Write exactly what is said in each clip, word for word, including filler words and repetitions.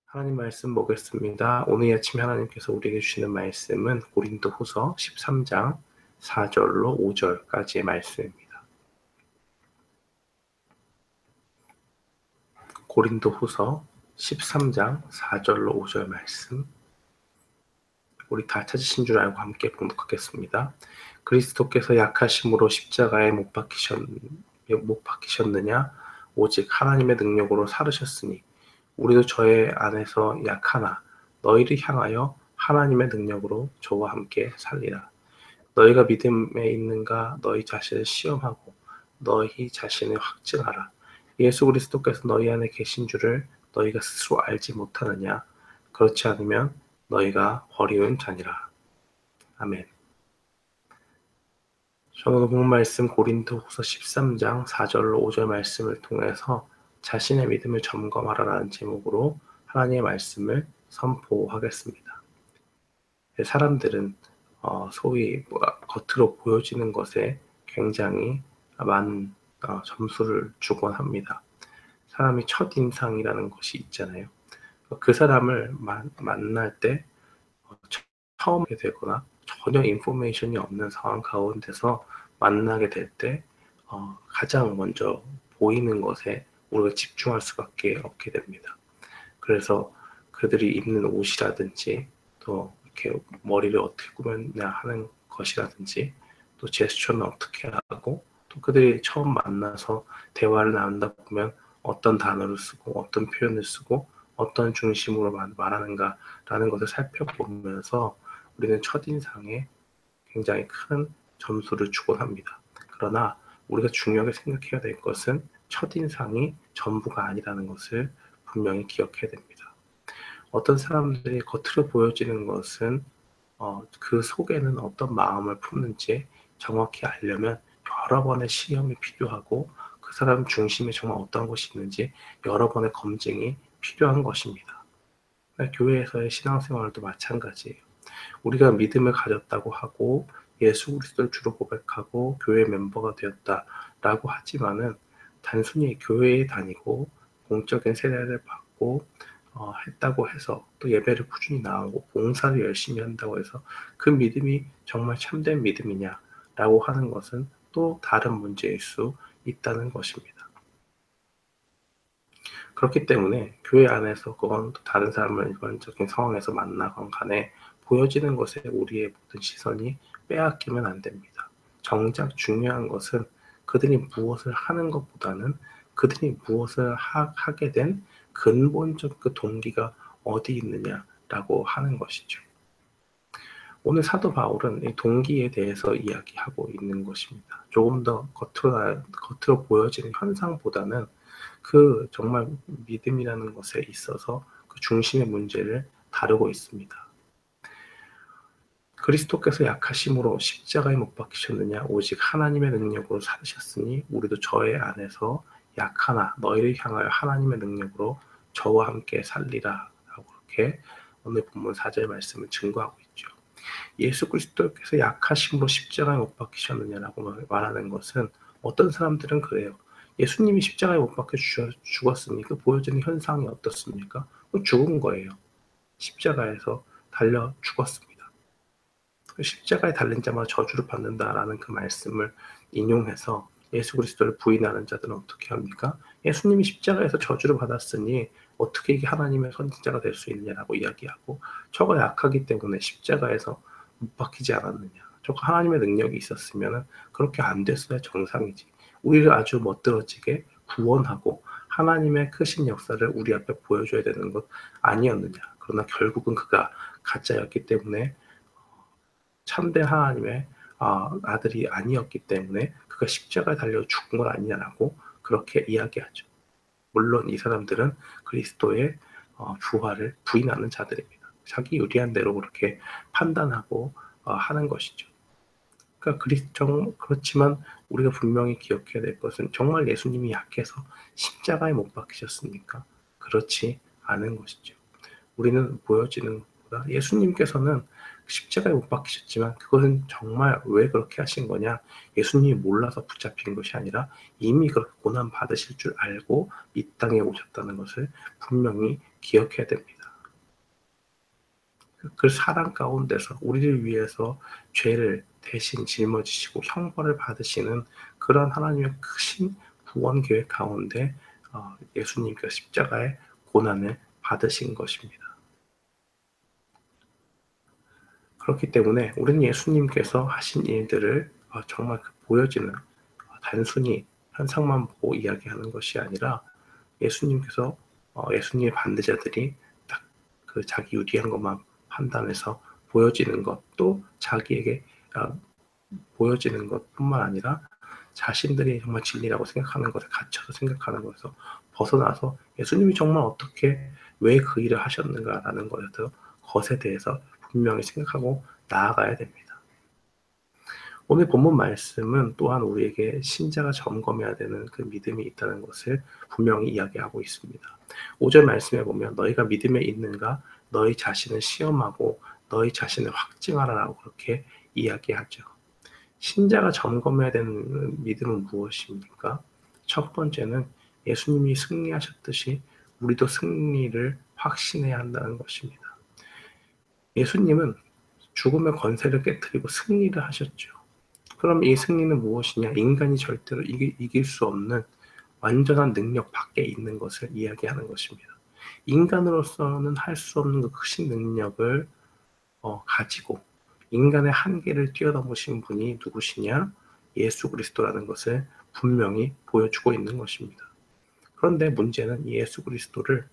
하나님 말씀 보겠습니다. 오늘 아침에 하나님께서 우리에게 주시는 말씀은 고린도후서 십삼 장 사 절로 오 절까지의 말씀입니다. 고린도후서 십삼 장 사 절로 오 절 말씀, 우리 다 찾으신 줄 알고 함께 봉독하겠습니다. 그리스도께서 약하심으로 십자가에 못 박히셨, 못 박히셨느냐? 오직 하나님의 능력으로 살으셨으니 우리도 저의 안에서 약하나 너희를 향하여 하나님의 능력으로 저와 함께 살리라. 너희가 믿음에 있는가 너희 자신을 시험하고 너희 자신을 확증하라. 예수 그리스도께서 너희 안에 계신 줄을 너희가 스스로 알지 못하느냐? 그렇지 않으면 너희가 버리운 자니라. 아멘. 저는 본 말씀 고린도후서 십삼 장 사 절로 오 절 말씀을 통해서 자신의 믿음을 점검하라라는 제목으로 하나님의 말씀을 선포하겠습니다. 사람들은 어, 소위 겉으로 보여지는 것에 굉장히 많은 어, 점수를 주곤 합니다. 사람이 첫인상이라는 것이 있잖아요. 그 사람을 만, 만날 때 어, 처음 하게 되거나 전혀 인포메이션이 없는 상황 가운데서 만나게 될 때 어, 가장 먼저 보이는 것에 우리가 집중할 수밖에 없게 됩니다. 그래서 그들이 입는 옷이라든지 또 이렇게 머리를 어떻게 꾸몄냐 하는 것이라든지 또 제스처는 어떻게 하고 또 그들이 처음 만나서 대화를 나눈다 보면 어떤 단어를 쓰고 어떤 표현을 쓰고 어떤 중심으로 말하는가라는 것을 살펴보면서 우리는 첫인상에 굉장히 큰 점수를 주곤 합니다. 그러나 우리가 중요하게 생각해야 될 것은 첫인상이 전부가 아니라는 것을 분명히 기억해야 됩니다. 어떤 사람들이 겉으로 보여지는 것은 어, 그 속에는 어떤 마음을 품는지 정확히 알려면 여러 번의 시험이 필요하고 그 사람 중심에 정말 어떤 것이 있는지 여러 번의 검증이 필요한 것입니다. 교회에서의 신앙생활도 마찬가지예요. 우리가 믿음을 가졌다고 하고 예수 그리스도를 주로 고백하고 교회 멤버가 되었다라고 하지만은 단순히 교회에 다니고 공적인 세례를 받고 어, 했다고 해서 또 예배를 꾸준히 나오고 봉사를 열심히 한다고 해서 그 믿음이 정말 참된 믿음이냐라고 하는 것은 또 다른 문제일 수 있다는 것입니다. 그렇기 때문에 교회 안에서 그건 또 다른 사람을 일반적인 상황에서 만나건 간에 보여지는 것에 우리의 모든 시선이 빼앗기면 안 됩니다. 정작 중요한 것은 그들이 무엇을 하는 것보다는 그들이 무엇을 하, 하게 된 근본적 그 동기가 어디 있느냐라고 하는 것이죠. 오늘 사도 바울은 이 동기에 대해서 이야기하고 있는 것입니다. 조금 더 겉으로, 겉으로 보여지는 현상보다는 그 정말 믿음이라는 것에 있어서 그 중심의 문제를 다루고 있습니다. 그리스도께서 약하심으로 십자가에 못 박히셨느냐? 오직 하나님의 능력으로 살으셨으니 우리도 저의 안에서 약하나 너희를 향하여 하나님의 능력으로 저와 함께 살리라 라고 그렇게 오늘 본문 사 절 말씀을 증거하고 있죠. 예수 그리스도께서 약하심으로 십자가에 못 박히셨느냐라고 말하는 것은 어떤 사람들은 그래요. 예수님이 십자가에 못 박혀 죽었으니 그 보여지는 현상이 어떻습니까? 죽은 거예요. 십자가에서 달려 죽었습니다. 십자가에 달린 자마다 저주를 받는다라는 그 말씀을 인용해서 예수 그리스도를 부인하는 자들은 어떻게 합니까? 예수님이 십자가에서 저주를 받았으니 어떻게 이게 하나님의 선지자가 될 수 있느냐라고 이야기하고 저가 약하기 때문에 십자가에서 못 박히지 않았느냐. 저가 하나님의 능력이 있었으면 그렇게 안 됐어야 정상이지. 우리를 아주 멋들어지게 구원하고 하나님의 크신 역사를 우리 앞에 보여줘야 되는 것 아니었느냐. 그러나 결국은 그가 가짜였기 때문에 참된 하나님의 아들이 아니었기 때문에 그가 십자가에 달려 죽은 건 아니냐라고 그렇게 이야기하죠. 물론 이 사람들은 그리스도의 부활을 부인하는 자들입니다. 자기 유리한 대로 그렇게 판단하고 하는 것이죠. 그러니까 그리스도 그렇지만 우리가 분명히 기억해야 될 것은 정말 예수님이 약해서 십자가에 못 박히셨습니까? 그렇지 않은 것이죠. 우리는 보여지는 것보다 예수님께서는 십자가에 못 박히셨지만 그것은 정말 왜 그렇게 하신 거냐? 예수님이 몰라서 붙잡힌 것이 아니라 이미 그렇게 고난 받으실 줄 알고 이 땅에 오셨다는 것을 분명히 기억해야 됩니다. 그 사랑 가운데서 우리를 위해서 죄를 대신 짊어지시고 형벌을 받으시는 그런 하나님의 크신 구원 계획 가운데 어, 예수님께서 십자가의 고난을 받으신 것입니다. 그렇기 때문에 우리는 예수님께서 하신 일들을 어, 정말 그 보여지는 어, 단순히 현상만 보고 이야기하는 것이 아니라 예수님께서 어, 예수님의 반대자들이 딱 그 자기 유리한 것만 판단해서 보여지는 것, 또 자기에게 어, 보여지는 것뿐만 아니라 자신들이 정말 진리라고 생각하는 것에 갇혀서 생각하는 것에서 벗어나서 예수님이 정말 어떻게 왜 그 일을 하셨는가라는 것에 대해서 것에 대해서 분명히 생각하고 나아가야 됩니다. 오늘 본문 말씀은 또한 우리에게 신자가 점검해야 되는 그 믿음이 있다는 것을 분명히 이야기하고 있습니다. 오 절 말씀에 보면 너희가 믿음에 있는가 너희 자신을 시험하고 너희 자신을 확증하라라고 그렇게 이야기하죠. 신자가 점검해야 되는 믿음은 무엇입니까? 첫 번째는 예수님이 승리하셨듯이 우리도 승리를 확신해야 한다는 것입니다. 예수님은 죽음의 권세를 깨뜨리고 승리를 하셨죠. 그럼 이 승리는 무엇이냐? 인간이 절대로 이길, 이길 수 없는 완전한 능력 밖에 있는 것을 이야기하는 것입니다. 인간으로서는 할 수 없는 그 크신 능력을 어, 가지고 인간의 한계를 뛰어넘으신 분이 누구시냐? 예수 그리스도라는 것을 분명히 보여주고 있는 것입니다. 그런데 문제는 이 예수 그리스도를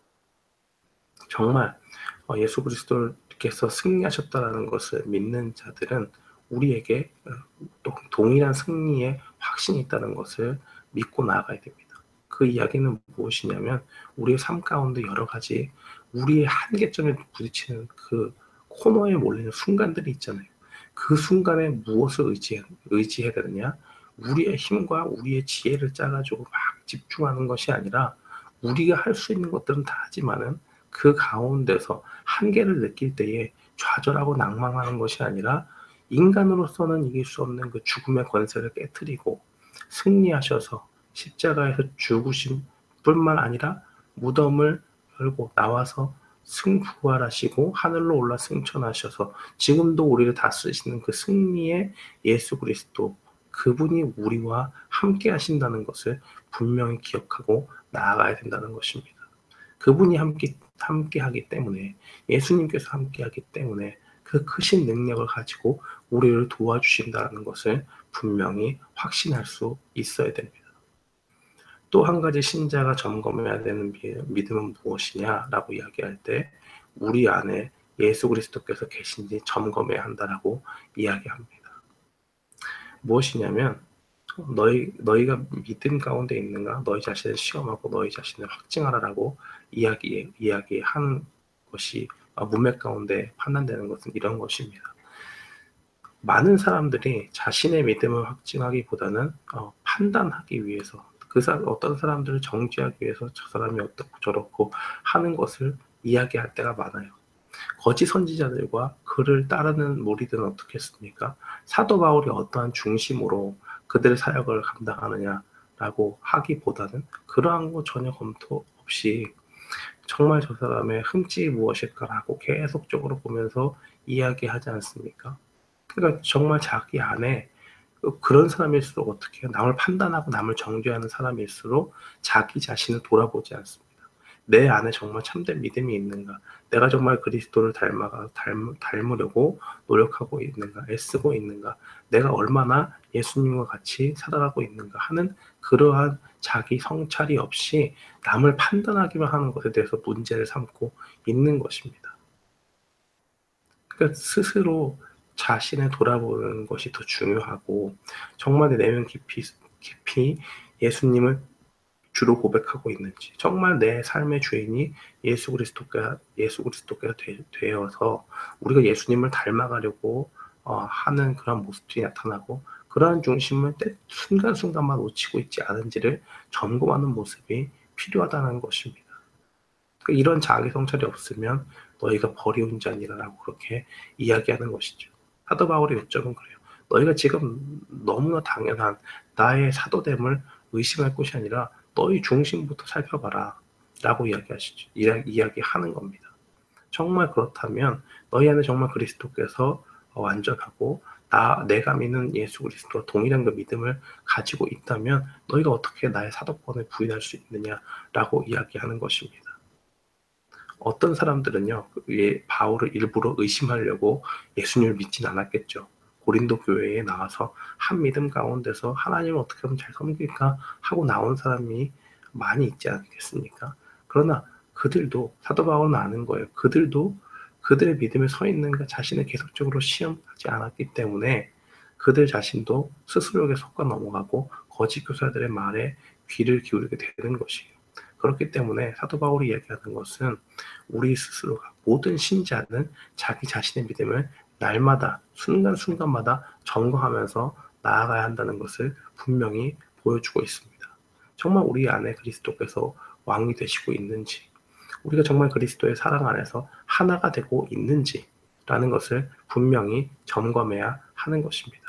정말 어, 예수 그리스도께서 승리하셨다는 것을 믿는 자들은 우리에게 어, 또 동일한 승리의 확신이 있다는 것을 믿고 나아가야 됩니다. 그 이야기는 무엇이냐면 우리의 삶 가운데 여러 가지 우리의 한계점에 부딪히는 그 코너에 몰리는 순간들이 있잖아요. 그 순간에 무엇을 의지해, 의지해야 되느냐? 우리의 힘과 우리의 지혜를 짜가지고 막 집중하는 것이 아니라 우리가 할 수 있는 것들은 다 하지만은 그 가운데서 한계를 느낄 때에 좌절하고 낭망하는 것이 아니라 인간으로서는 이길 수 없는 그 죽음의 권세를 깨뜨리고 승리하셔서 십자가에서 죽으심 뿐만 아니라 무덤을 열고 나와서 승부활하시고 하늘로 올라 승천하셔서 지금도 우리를 다스리시는 그 승리의 예수 그리스도 그분이 우리와 함께 하신다는 것을 분명히 기억하고 나아가야 된다는 것입니다. 그분이 함께, 함께 하기 때문에 예수님께서 함께 하기 때문에 그 크신 능력을 가지고 우리를 도와주신다는 것을 분명히 확신할 수 있어야 됩니다. 또 한 가지 신자가 점검해야 되는 믿음은 무엇이냐라고 이야기할 때 우리 안에 예수 그리스도께서 계신지 점검해야 한다라고 이야기합니다. 무엇이냐면 너희, 너희가 믿음 가운데 있는가 너희 자신을 시험하고 너희 자신을 확증하라라고 이야기, 이야기하는 것이 문맥 가운데 판단되는 것은 이런 것입니다. 많은 사람들이 자신의 믿음을 확증하기보다는 어, 판단하기 위해서 그 사람, 어떤 사람들을 정죄하기 위해서 저 사람이 어떻고 저렇고 하는 것을 이야기할 때가 많아요. 거짓 선지자들과 그를 따르는 무리들은 어떻게 했습니까? 사도 바울이 어떠한 중심으로 그들의 사역을 감당하느냐라고 하기보다는 그러한 거 전혀 검토 없이 정말 저 사람의 흠집이 무엇일까라고 계속적으로 보면서 이야기하지 않습니까? 그러니까 정말 자기 안에 그런 사람일수록 어떻게 해요? 남을 판단하고 남을 정죄하는 사람일수록 자기 자신을 돌아보지 않습니다. 내 안에 정말 참된 믿음이 있는가? 내가 정말 그리스도를 닮아가, 닮, 닮으려고 노력하고 있는가? 애쓰고 있는가? 내가 얼마나 예수님과 같이 살아가고 있는가? 하는 그러한 자기 성찰이 없이 남을 판단하기만 하는 것에 대해서 문제를 삼고 있는 것입니다. 그러니까 스스로 자신을 돌아보는 것이 더 중요하고 정말 내 내면 깊이, 깊이 예수님을 주로 고백하고 있는지 정말 내 삶의 주인이 예수 그리스도가 예수 그리스도가 되어서 우리가 예수님을 닮아가려고 어, 하는 그런 모습들이 나타나고 그러한 중심을 때 순간순간만 놓치고 있지 않은지를 점검하는 모습이 필요하다는 것입니다. 그러니까 이런 자기 성찰이 없으면 너희가 버리운 자니라라고 그렇게 이야기하는 것이죠. 사도 바울의 요점은 그래요. 너희가 지금 너무나 당연한 나의 사도됨을 의심할 것이 아니라 너희 중심부터 살펴봐라 라고 이야기하시죠. 이야기하는 겁니다. 정말 그렇다면 너희 안에 정말 그리스도께서 어, 완전하고 나 내가 믿는 예수 그리스도와 동일한 그 믿음을 가지고 있다면 너희가 어떻게 나의 사도권을 부인할 수 있느냐라고 이야기하는 것입니다. 어떤 사람들은요, 예, 바울을 일부러 의심하려고 예수님을 믿진 않았겠죠. 고린도 교회에 나와서 한 믿음 가운데서 하나님을 어떻게 하면 잘 섬길까 하고 나온 사람이 많이 있지 않겠습니까? 그러나 그들도 사도 바울은 아는 거예요. 그들도 그들의 믿음에 서 있는 그 자신을 계속적으로 시험하지 않았기 때문에 그들 자신도 스스로에게 속아 넘어가고 거짓 교사들의 말에 귀를 기울이게 되는 것이에요. 그렇기 때문에 사도 바울이 이야기하는 것은 우리 스스로가 모든 신자는 자기 자신의 믿음을 날마다 순간순간마다 점검하면서 나아가야 한다는 것을 분명히 보여주고 있습니다. 정말 우리 안에 그리스도께서 왕이 되시고 있는지, 우리가 정말 그리스도의 사랑 안에서 하나가 되고 있는지라는 것을 분명히 점검해야 하는 것입니다.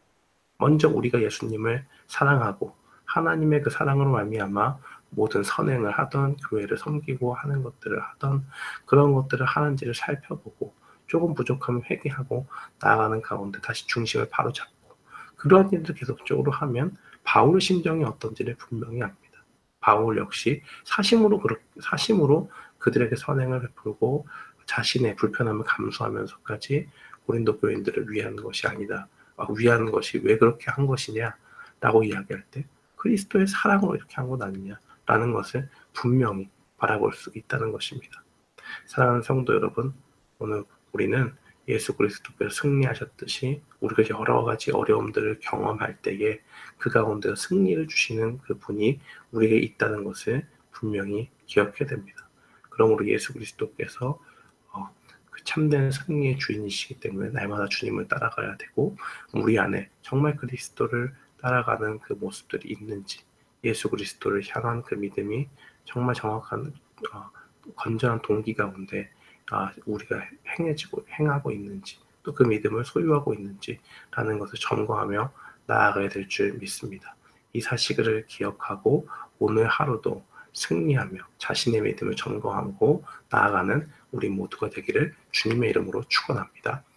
먼저 우리가 예수님을 사랑하고 하나님의 그 사랑으로 말미암아 모든 선행을 하던 교회를 섬기고 하는 것들을 하던 그런 것들을 하는지를 살펴보고 조금 부족하면 회개하고 나아가는 가운데 다시 중심을 바로잡고 그러한 일들을 계속적으로 하면 바울의 심정이 어떤지를 분명히 압니다. 바울 역시 사심으로 그렇, 사심으로 그들에게 선행을 베풀고 자신의 불편함을 감수하면서까지 고린도 교인들을 위한 것이 아니다. 위한 것이 왜 그렇게 한 것이냐라고 이야기할 때 그리스도의 사랑으로 이렇게 한 것 아니냐라는 것을 분명히 바라볼 수 있다는 것입니다. 사랑하는 성도 여러분, 오늘 우리는 예수 그리스도께서 승리하셨듯이 우리가 여러 가지 어려움들을 경험할 때에 그 가운데서 승리를 주시는 그 분이 우리에게 있다는 것을 분명히 기억해야 됩니다. 그러므로 예수 그리스도께서 어, 그 참된 승리의 주인이시기 때문에 날마다 주님을 따라가야 되고 우리 안에 정말 그리스도를 따라가는 그 모습들이 있는지 예수 그리스도를 향한 그 믿음이 정말 정확한 어, 건전한 동기 가운데 아, 우리가 행해지고 행하고 있는지 또 그 믿음을 소유하고 있는지라는 것을 점검하며 나아가야 될 줄 믿습니다. 이 사실을 기억하고 오늘 하루도 승리하며 자신의 믿음을 점검하고 나아가는 우리 모두가 되기를 주님의 이름으로 축원합니다.